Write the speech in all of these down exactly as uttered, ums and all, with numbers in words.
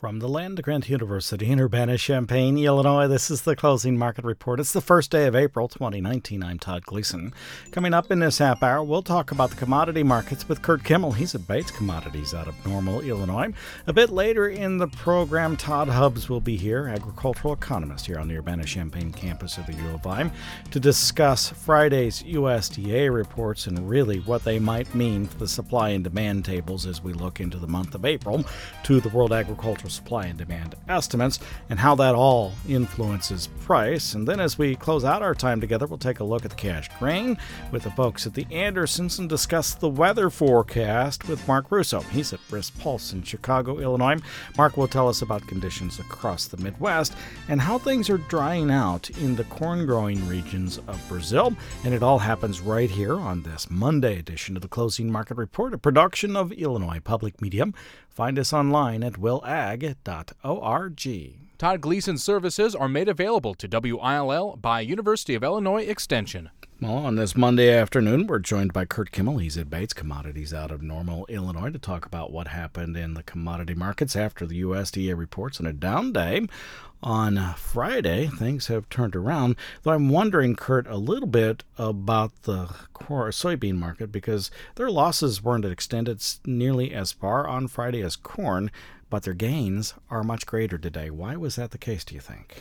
From the land grant University in Urbana-Champaign, Illinois, this is the Closing Market Report. It's the first day of April twenty nineteen. I'm Todd Gleason. Coming up in this half hour, we'll talk about the commodity markets with Kurt Kimmel. He's at Bates Commodities out of Normal, Illinois. A bit later in the program, Todd Hubbs will be here, agricultural economist here on the Urbana-Champaign campus of the U of I, to discuss Friday's U S D A reports and really what they might mean for the supply and demand tables as we look into the month of April to the World Agricultural Supply and Demand estimates and how that all influences price. And then as we close out our time together, we'll take a look at the cash grain with the folks at the Andersons and discuss the weather forecast with Mark Russo. He's at Brisk Pulse in Chicago, Illinois. Mark will tell us about conditions across the Midwest and how things are drying out in the corn-growing regions of Brazil. And it all happens right here on this Monday edition of the Closing Market Report, a production of Illinois Public Media. Find us online at will ag dot org. Todd Gleason services are made available to W I L L by University of Illinois Extension. Well, on this Monday afternoon, we're joined by Kurt Kimmel. He's at Bates Commodities out of Normal, Illinois, to talk about what happened in the commodity markets after the U S D A reports on a down day. On Friday, things have turned around, though I'm wondering, Kurt, a little bit about the soybean market because their losses weren't extended nearly as far on Friday as corn, but their gains are much greater today. Why was that the case, do you think?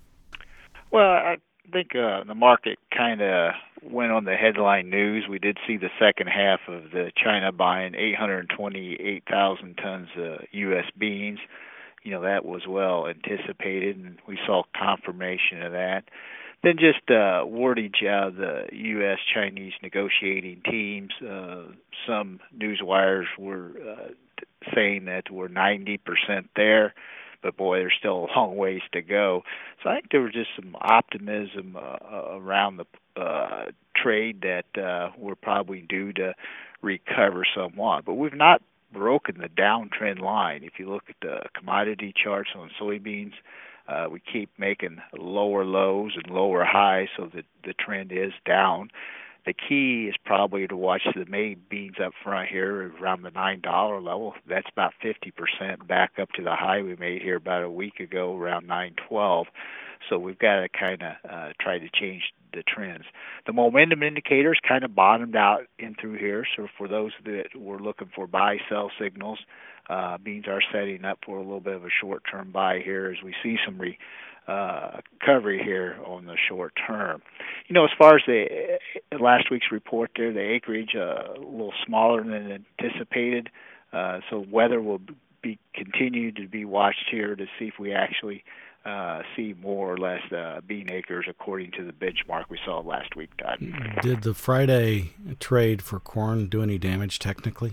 Well, I think uh, the market kind of went on the headline news. We did see the second half of the China buying eight hundred twenty-eight thousand tons of U S beans. You know, that was well anticipated, and we saw confirmation of that. Then just uh, wordage out of the U S Chinese negotiating teams. Uh, some news wires were uh, saying that we're ninety percent there, but boy, there's still a long ways to go. So I think there was just some optimism uh, around the uh, trade that uh, we're probably due to recover somewhat. But we've not broken the downtrend line. If you look at the commodity charts on soybeans, uh, we keep making lower lows and lower highs, so that the trend is down. The key is probably to watch the May beans up front here around the nine dollar level. That's about fifty percent back up to the high we made here about a week ago, around nine twelve. So we've got to kind of uh, try to change the trends. The momentum indicators kind of bottomed out in through here. So for those that were looking for buy-sell signals, uh, beans are setting up for a little bit of a short-term buy here as we see some re, uh, recovery here on the short term. You know, as far as the uh, last week's report there, the acreage uh, a little smaller than anticipated. Uh, so weather will be continued to be watched here to see if we actually Uh, see more or less uh, bean acres according to the benchmark we saw last week, Todd. Did the Friday trade for corn do any damage technically?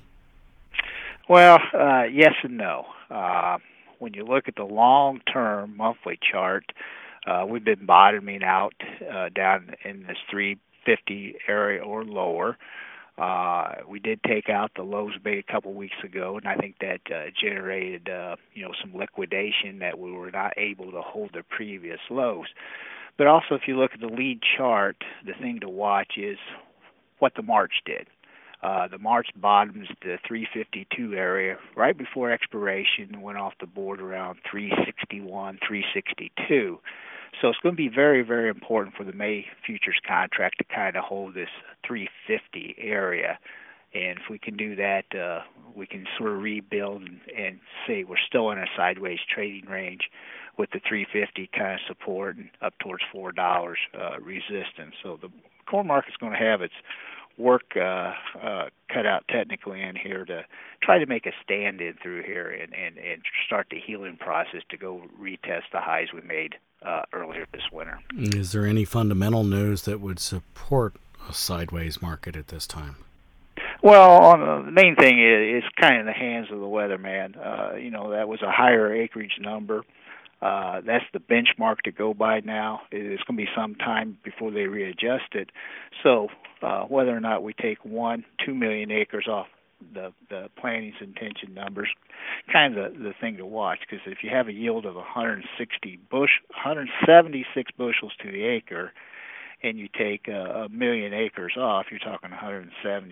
Well, uh, yes and no. Uh, when you look at the long-term monthly chart, uh, we've been bottoming out uh, down in this three fifty area or lower. Uh, we did take out the lows bait a couple weeks ago, and I think that uh, generated, uh, you know, some liquidation that we were not able to hold the previous lows. But also, if you look at the lead chart, the thing to watch is what the March did. Uh, the March bottoms the three fifty-two area right before expiration and went off the board around three sixty-one, three sixty-two. So it's going to be very, very important for the May futures contract to kind of hold this three fifty area. And if we can do that, uh, we can sort of rebuild and, and say we're still in a sideways trading range with the three fifty kind of support and up towards four dollars uh, resistance. So the corn market's going to have its work uh, uh, cut out technically in here to try to make a stand in through here and, and, and start the healing process to go retest the highs we made uh, earlier this winter. Is there any fundamental news that would support a sideways market at this time? Well, on the, the main thing is, is kind of in the hands of the weatherman. Uh, you know, that was a higher acreage number. Uh, that's the benchmark to go by now. It's going to be some time before they readjust it. So uh, whether or not we take one, two million acres off the, the planning's intention numbers, kind of the, the thing to watch, because if you have a yield of one hundred sixty bush, one hundred seventy-six bushels to the acre, and you take uh, a million acres off, you're talking one hundred seventy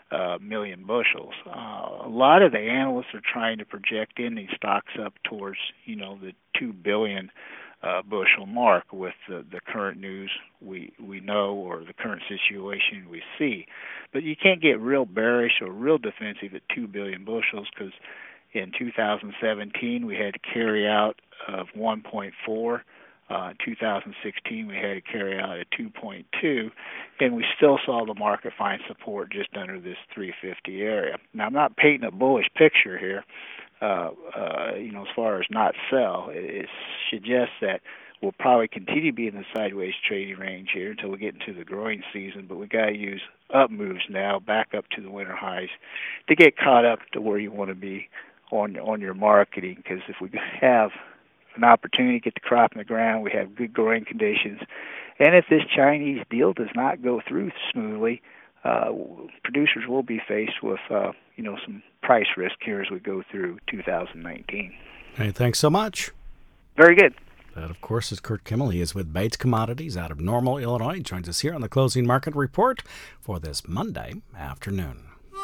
uh, million bushels. Uh, a lot of the analysts are trying to project in these stocks up towards, you know, the two billion uh, bushel mark with the, the current news we we know or the current situation we see. But you can't get real bearish or real defensive at two billion bushels because in two thousand seventeen we had a carry out of one point four. Uh, in two thousand sixteen, we had a carry out at two point two, and we still saw the market find support just under this three fifty area. Now, I'm not painting a bullish picture here, uh, uh, you know, as far as not sell. It, it suggests that we'll probably continue to be in the sideways trading range here until we get into the growing season, but we got to use up moves now, back up to the winter highs, to get caught up to where you want to be on on your marketing. Because if we have an opportunity to get the crop in the ground, we have good growing conditions, and if this Chinese deal does not go through smoothly, uh, producers will be faced with uh, you know some price risk here as we go through two thousand nineteen. Hey, thanks so much. Very good. That, of course, is Kurt Kimmel. He is with Bates Commodities out of Normal, Illinois. He joins us here on the Closing Market Report for this Monday afternoon.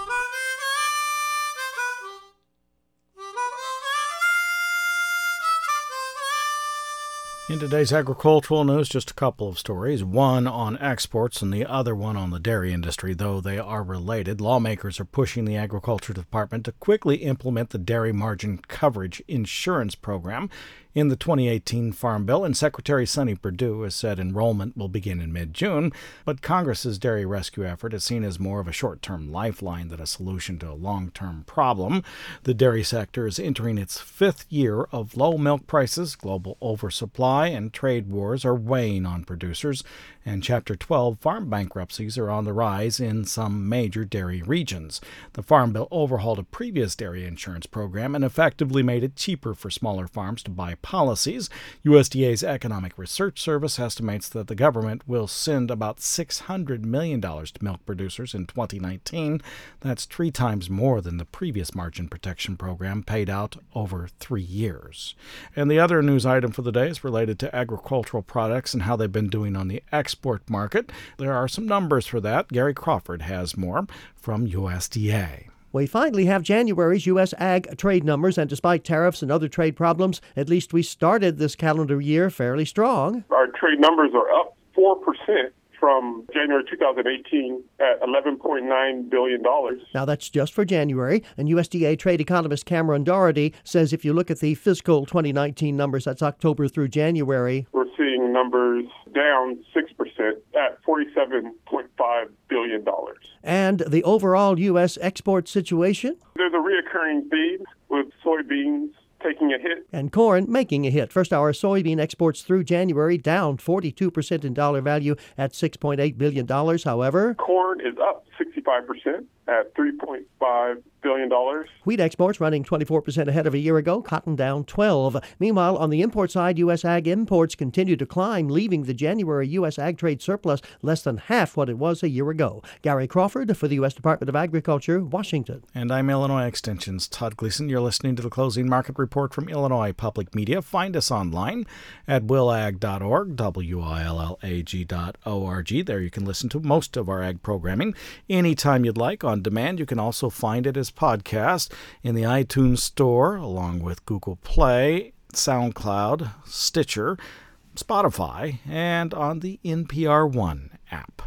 In today's agricultural news, just a couple of stories, one on exports and the other one on the dairy industry. Though they are related, lawmakers are pushing the Agriculture Department to quickly implement the Dairy Margin Coverage Insurance Program in the twenty eighteen Farm Bill, and Secretary Sonny Perdue has said enrollment will begin in mid-June, but Congress's dairy rescue effort is seen as more of a short-term lifeline than a solution to a long-term problem. The dairy sector is entering its fifth year of low milk prices, global oversupply, and trade wars are weighing on producers, and Chapter twelve farm bankruptcies are on the rise in some major dairy regions. The Farm Bill overhauled a previous dairy insurance program and effectively made it cheaper for smaller farms to buy policies. U S D A's Economic Research Service estimates that the government will send about six hundred million dollars to milk producers in twenty nineteen. That's three times more than the previous margin protection program paid out over three years. And the other news item for the day is related to agricultural products and how they've been doing on the export market. There are some numbers for that. Gary Crawford has more from U S D A. We finally have January's U S ag trade numbers, and despite tariffs and other trade problems, at least we started this calendar year fairly strong. Our trade numbers are up four percent from January two thousand eighteen at eleven point nine billion dollars. Now, that's just for January, and U S D A trade economist Cameron Doherty says if you look at the fiscal twenty nineteen numbers, that's October through January, we're seeing numbers down six percent at forty-seven point five billion dollars. And the overall U S export situation? There's a reoccurring theme with soybeans taking a hit and corn making a hit. First hour soybean exports through January down forty-two percent in dollar value at six point eight billion dollars. However, corn is up sixty-five percent at three point five billion dollars. Wheat exports running twenty-four percent ahead of a year ago, cotton down twelve. Meanwhile, on the import side, U S ag imports continue to climb, leaving the January U S ag trade surplus less than half what it was a year ago. Gary Crawford for the U S Department of Agriculture, Washington. And I'm Illinois Extension's Todd Gleason. You're listening to the Closing Market Report from Illinois Public Media. Find us online at will ag dot org, W I L L A G dot O R G. There you can listen to most of our ag programming anytime you'd like on demand. You can also find it as podcast in the iTunes Store, along with Google Play, SoundCloud, Stitcher, Spotify, and on the N P R One app.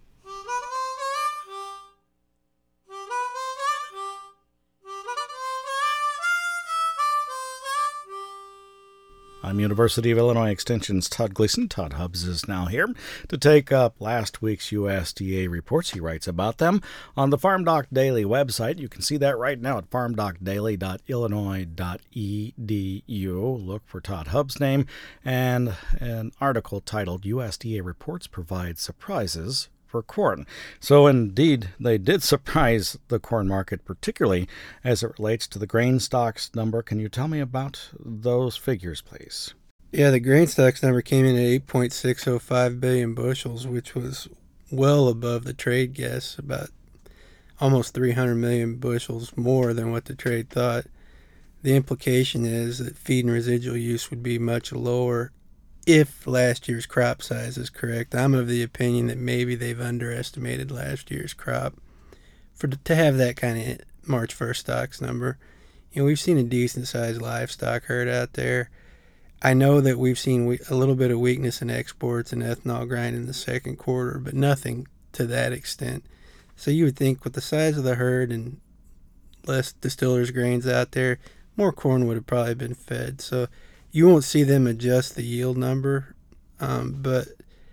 I'm University of Illinois Extension's Todd Gleason. Todd Hubbs is now here to take up last week's U S D A reports. He writes about them on the Farm Doc Daily website. You can see that right now at farm doc daily dot illinois dot e d u. Look for Todd Hubbs' name and an article titled U S D A Reports Provide Surprises for Corn. So indeed, they did surprise the corn market, particularly as it relates to the grain stocks number. Can you tell me about those figures, please? Yeah, the grain stocks number came in at eight point six oh five billion bushels, which was well above the trade guess, about almost three hundred million bushels more than what the trade thought. The implication is that feed and residual use would be much lower if last year's crop size is correct. I'm of the opinion that maybe they've underestimated last year's crop. for to have that kind of March first stocks number, you know, we've seen a decent-sized livestock herd out there. I know that we've seen a little bit of weakness in exports and ethanol grind in the second quarter, but nothing to that extent. So you would think with the size of the herd and less distillers' grains out there, more corn would have probably been fed. So you won't see them adjust the yield number, um, but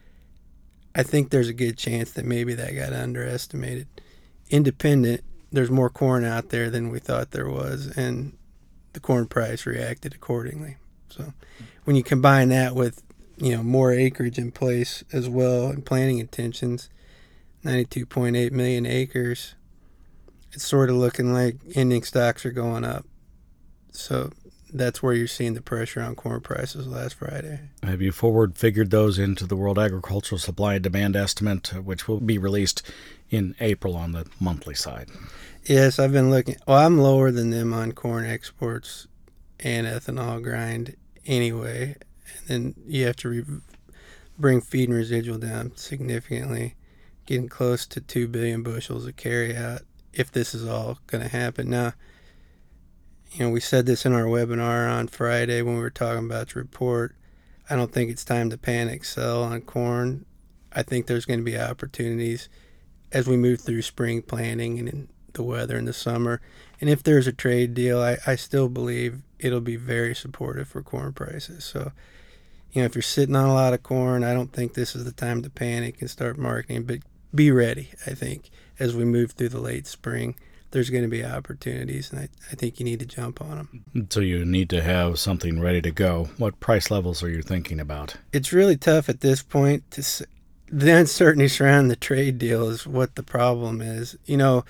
I think there's a good chance that maybe that got underestimated. Independent, there's more corn out there than we thought there was, and the corn price reacted accordingly. So when you combine that with, you know, more acreage in place as well and planting intentions, ninety-two point eight million acres, it's sort of looking like ending stocks are going up. So that's where you're seeing the pressure on corn prices last Friday. Have you forward figured those into the World Agricultural Supply and Demand Estimate, which will be released in April on the monthly side? Yes, I've been looking. Well, I'm lower than them on corn exports and ethanol grind anyway. And then you have to re- bring feed and residual down significantly, getting close to two billion bushels of carryout if this is all going to happen. Now, you know, we said this in our webinar on Friday when we were talking about the report. I don't think it's time to panic sell on corn. I think there's going to be opportunities as we move through spring planting and in the weather in the summer. And if there's a trade deal, I, I still believe it'll be very supportive for corn prices. So, you know, if you're sitting on a lot of corn, I don't think this is the time to panic and start marketing, but be ready, I think, as we move through the late spring. There's going to be opportunities, and I, I think you need to jump on them. So you need to have something ready to go. What price levels are you thinking about? It's really tough at this point. To say, the uncertainty surrounding the trade deal is what the problem is. You know,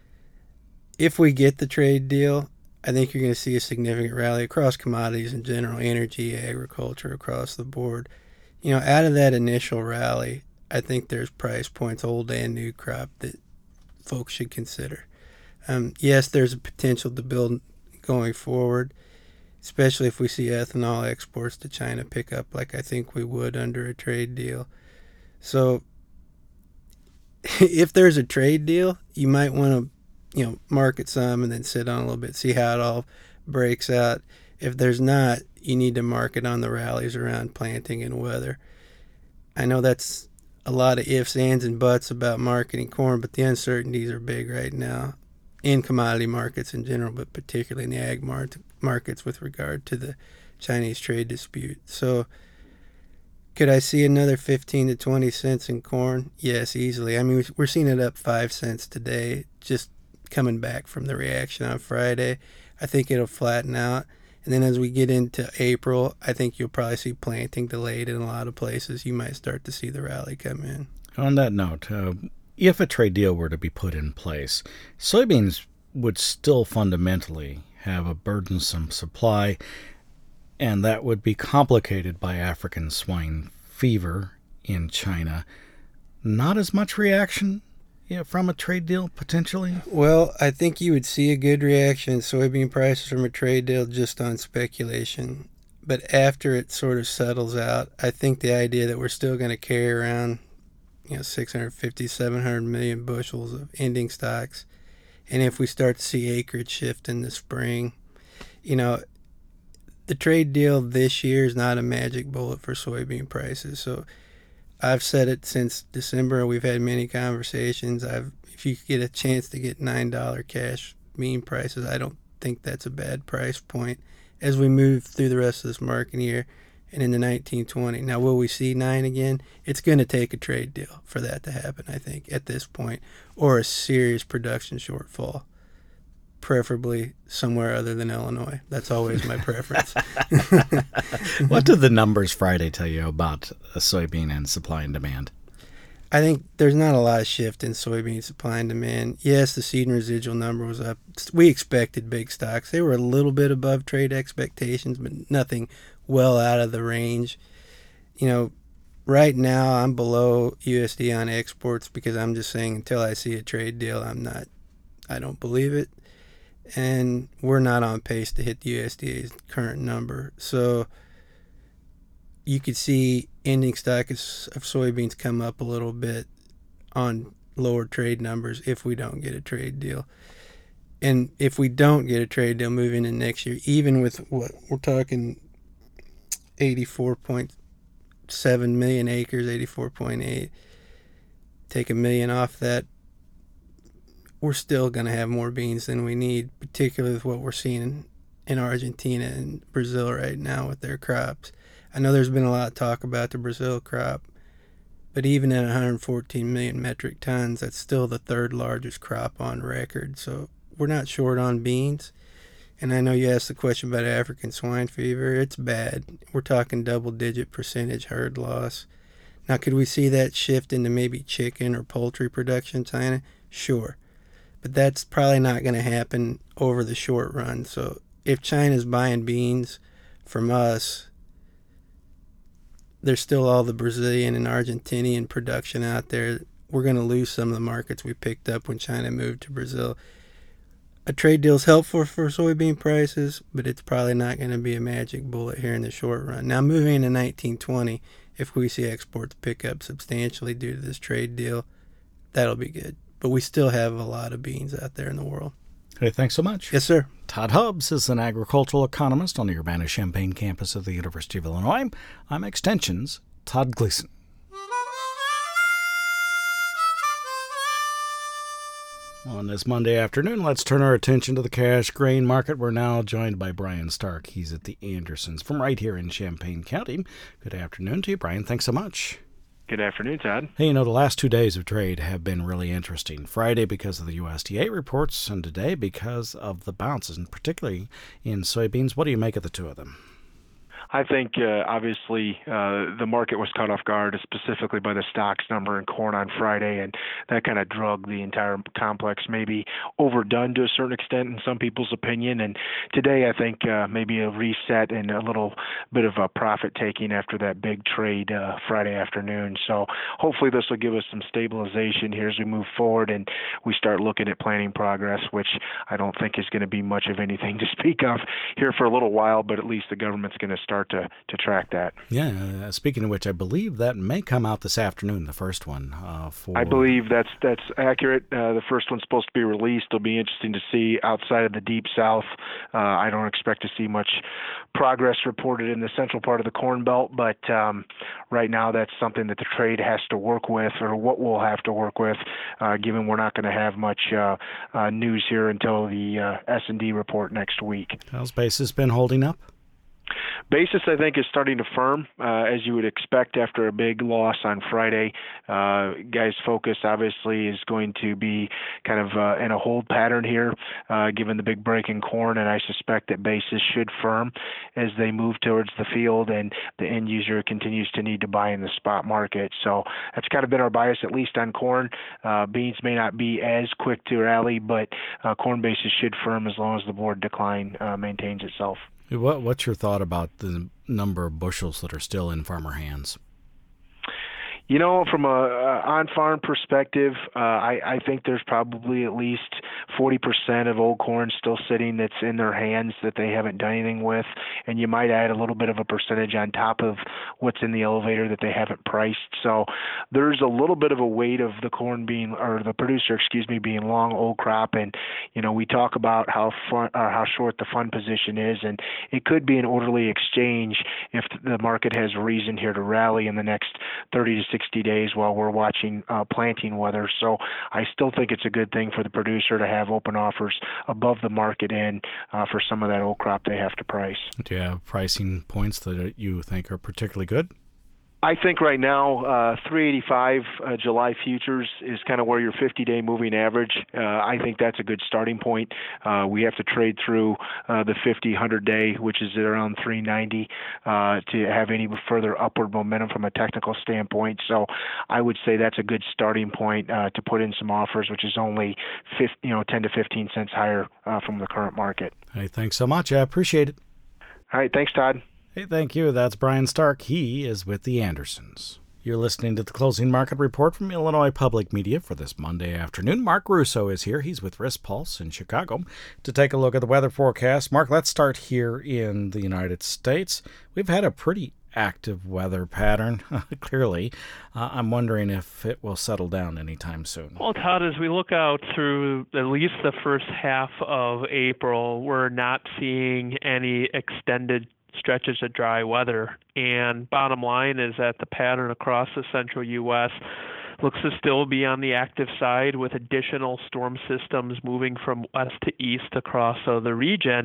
if we get the trade deal, I think you're going to see a significant rally across commodities in general, energy, agriculture, across the board. You know, out of that initial rally, I think there's price points, old and new crop, that folks should consider. Um, yes, there's a potential to build going forward, especially if we see ethanol exports to China pick up like I think we would under a trade deal. So if there's a trade deal, you might want to, you know, market some and then sit on a little bit, see how it all breaks out. If there's not, you need to market on the rallies around planting and weather. I know that's a lot of ifs, ands, and buts about marketing corn, but the uncertainties are big right now in commodity markets in general, but particularly in the ag mar- markets with regard to the Chinese trade dispute. So could I see another fifteen to twenty cents in corn? Yes, easily. I mean, we're seeing it up five cents today, just coming back from the reaction on Friday. I think it'll flatten out. And then as we get into April, I think you'll probably see planting delayed in a lot of places. You might start to see the rally come in. On that note, uh, if a trade deal were to be put in place, soybeans would still fundamentally have a burdensome supply, and that would be complicated by African swine fever in China. Not as much reaction yeah, from a trade deal, potentially? Well, I think you would see a good reaction in soybean prices from a trade deal just on speculation. But after it sort of settles out, I think the idea that we're still going to carry around, you know, six hundred fifty, seven hundred million bushels of ending stocks, and if we start to see acreage shift in the spring, you know, the trade deal this year is not a magic bullet for soybean prices. So I've said it since December. We've had many conversations. I've, if you get a chance to get nine dollars cash bean prices, I don't think that's a bad price point as we move through the rest of this market year and into nineteen twenty. Now, will we see nine again? It's going to take a trade deal for that to happen, I think, at this point, or a serious production shortfall, preferably somewhere other than Illinois. That's always my preference. What did the numbers Friday tell you about soybean and supply and demand? I think there's not a lot of shift in soybean supply and demand. Yes, the seed and residual number was up. We expected big stocks. They were a little bit above trade expectations, but nothing well out of the range. You know, right now I'm below U S D on exports because I'm just saying until I see a trade deal, I'm not, I don't believe it. And we're not on pace to hit the U S D A's current number. So you could see ending stock of soybeans come up a little bit on lower trade numbers if we don't get a trade deal. And if we don't get a trade deal moving in next year, even with what we're talking eighty-four point seven million acres, eighty-four point eight, take a million off that, we're still going to have more beans than we need, particularly with what we're seeing in Argentina and Brazil right now with their crops. I know there's been a lot of talk about the Brazil crop, but even at one hundred fourteen million metric tons, that's still the third largest crop on record. So we're not short on beans. And I know you asked the question about African swine fever. It's bad. We're talking double-digit percentage herd loss. Now, could we see that shift into maybe chicken or poultry production in China? Sure. But that's probably not going to happen over the short run. So if China's buying beans from us, there's still all the Brazilian and Argentinian production out there. We're going to lose some of the markets we picked up when China moved to Brazil. A trade deal is helpful for soybean prices, but it's probably not going to be a magic bullet here in the short run. Now, moving into nineteen twenty, if we see exports pick up substantially due to this trade deal, that'll be good. But we still have a lot of beans out there in the world. Hey, thanks so much. Yes, sir. Todd Hubbs is an agricultural economist on the Urbana-Champaign campus of the University of Illinois. I'm Extension's Todd Gleason. On this Monday afternoon, let's turn our attention to the cash grain market. We're now joined by Brian Stark. He's at the Andersons from right here in Champaign County. Good afternoon to you, Brian. Thanks so much. Good afternoon, Todd. Hey, you know, the last two days of trade have been really interesting. Friday because of the U S D A reports, and today because of the bounces, and particularly in soybeans. What do you make of the two of them? I think, uh, obviously, uh, the market was caught off guard, specifically by the stocks number in corn on Friday, and that kind of drugged the entire complex, maybe overdone to a certain extent in some people's opinion. And today, I think uh, maybe a reset and a little bit of a profit-taking after that big trade uh, Friday afternoon. So hopefully this will give us some stabilization here as we move forward and we start looking at planting progress, which I don't think is going to be much of anything to speak of here for a little while, but at least the government's going to start to, to track that. Yeah, uh, speaking of which, I believe that may come out this afternoon, the first one. Uh, for I believe that's that's accurate. Uh, the first one's supposed to be released. It'll be interesting to see outside of the Deep South. Uh, I don't expect to see much progress reported in the central part of the Corn Belt, but um, right now that's something that the trade has to work with, or what we'll have to work with, uh, given we're not going to have much uh, uh, news here until the uh, S and D report next week. How's basis been holding up? Basis, I think, is starting to firm, uh, as you would expect after a big loss on Friday. Uh, guys' focus, obviously, is going to be kind of uh, in a hold pattern here, uh, given the big break in corn, and I suspect that basis should firm as they move towards the field and the end user continues to need to buy in the spot market. So that's kind of been our bias, at least on corn. Uh, beans may not be as quick to rally, but uh, corn basis should firm as long as the board decline uh, maintains itself. What, what's your thought about the number of bushels that are still in farmer hands? You know, from a, a on-farm perspective, uh, I, I think there's probably at least forty percent of old corn still sitting that's in their hands that they haven't done anything with, and you might add a little bit of a percentage on top of what's in the elevator that they haven't priced. So there's a little bit of a weight of the corn being, or the producer, excuse me, being long old crop, and you know we talk about how fun, or how short the fund position is, and it could be an orderly exchange if the market has reason here to rally in the next thirty to sixty days while we're watching uh, planting weather. So I still think it's a good thing for the producer to have open offers above the market end uh, for some of that old crop they have to price. Do you have pricing points that you think are particularly good? I think right now, uh, three eighty-five uh, July futures is kind of where your fifty-day moving average. Uh, I think that's a good starting point. Uh, we have to trade through uh, the fifty, one hundred day, which is at around three ninety, uh, to have any further upward momentum from a technical standpoint. So I would say that's a good starting point uh, to put in some offers, which is only fifty, you know, ten to fifteen cents higher uh, from the current market. Hey, thanks so much. I appreciate it. All right, thanks, Todd. Hey, thank you. That's Brian Stark. He is with the Andersons. You're listening to the Closing Market Report from Illinois Public Media for this Monday afternoon. Mark Russo is here. He's with Risk Pulse in Chicago to take a look at the weather forecast. Mark, let's start here in the United States. We've had a pretty active weather pattern, clearly. Uh, I'm wondering if it will settle down anytime soon. Well, Todd, as we look out through at least the first half of April, we're not seeing any extended stretches of dry weather. And bottom line is that the pattern across the central U S looks to still be on the active side, with additional storm systems moving from west to east across uh, the region.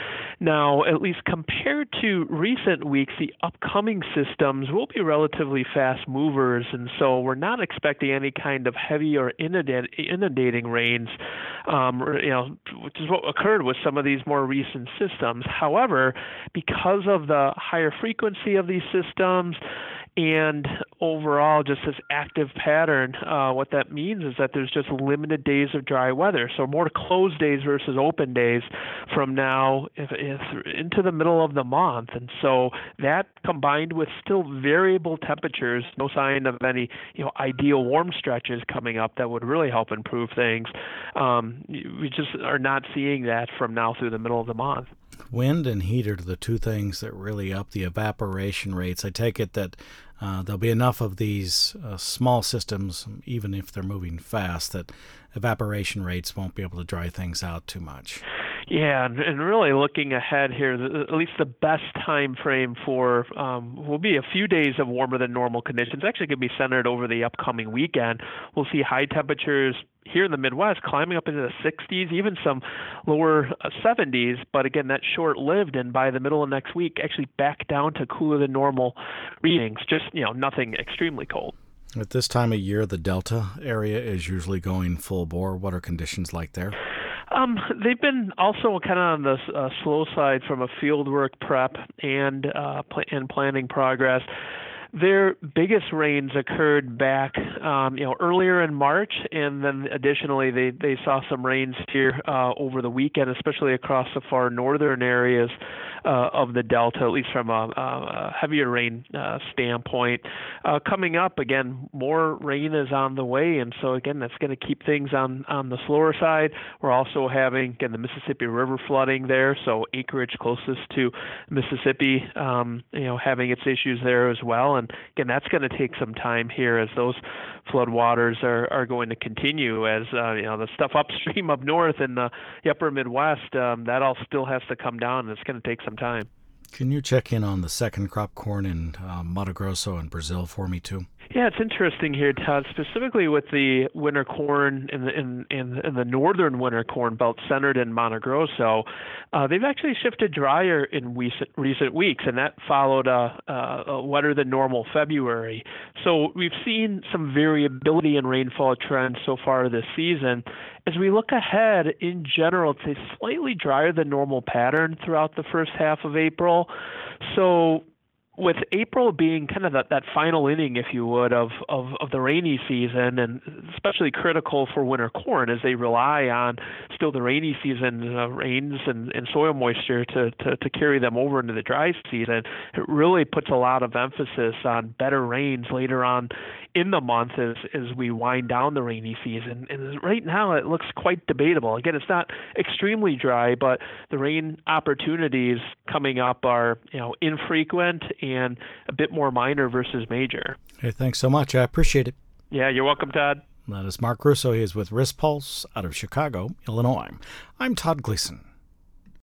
Now, at least compared to recent weeks, the upcoming systems will be relatively fast movers, and so we're not expecting any kind of heavy or inundating rains, um, you know, which is what occurred with some of these more recent systems. However, because of the higher frequency of these systems and overall just this active pattern, uh, what that means is that there's just limited days of dry weather. So more closed days versus open days from now if, if into the middle of the month. And so that combined with still variable temperatures, no sign of any you know ideal warm stretches coming up that would really help improve things. Um, we just are not seeing that from now through the middle of the month. Wind and heat are the two things that really up the evaporation rates. I take it that uh, there'll be enough of these uh, small systems, even if they're moving fast, that evaporation rates won't be able to dry things out too much. Yeah, and, and really looking ahead here, the, at least the best time frame for um, will be a few days of warmer than normal conditions. Actually, could be centered over the upcoming weekend. We'll see high temperatures here in the Midwest climbing up into the sixties, even some lower seventies. But again, that's short-lived, and by the middle of next week, actually back down to cooler than normal readings. Just you know, nothing extremely cold. At this time of year, the Delta area is usually going full bore. What are conditions like there? Um, they've been also kind of on the uh, slow side from a fieldwork prep and uh, pl- and planning progress. Their biggest rains occurred back, um, you know, earlier in March, and then additionally they, they saw some rains here uh, over the weekend, especially across the far northern areas uh, of the Delta, at least from a, a heavier rain uh, standpoint. Uh, coming up, again, more rain is on the way, and so again, that's going to keep things on, on the slower side. We're also having, again, the Mississippi River flooding there, so acreage closest to Mississippi, um, you know, having its issues there as well. And And again, that's going to take some time here as those flood waters are, are going to continue as, uh, you know, the stuff upstream up north in the upper Midwest, um, that all still has to come down, and it's going to take some time. Can you check in on the second crop corn in uh, Mato Grosso and Brazil for me, too? Yeah, it's interesting here, Todd, specifically with the winter corn in the, in, in, in the northern winter corn belt centered in Mato Grosso. Uh, they've actually shifted drier in recent, recent weeks, and that followed a, a wetter than normal February. So we've seen some variability in rainfall trends so far this season. As we look ahead, in general, it's a slightly drier than normal pattern throughout the first half of April. So with April being kind of that, that final inning, if you would, of, of, of the rainy season, and especially critical for winter corn as they rely on still the rainy season uh, rains and, and soil moisture to, to, to carry them over into the dry season, it really puts a lot of emphasis on better rains later on in the month as, as we wind down the rainy season. And right now it looks quite debatable. Again, it's not extremely dry, but the rain opportunities coming up are, you know, infrequent and a bit more minor versus major. Hey, thanks so much. I appreciate it. Yeah, you're welcome, Todd. That is Mark Russo. He is with Risk Pulse out of Chicago, Illinois. I'm Todd Gleason.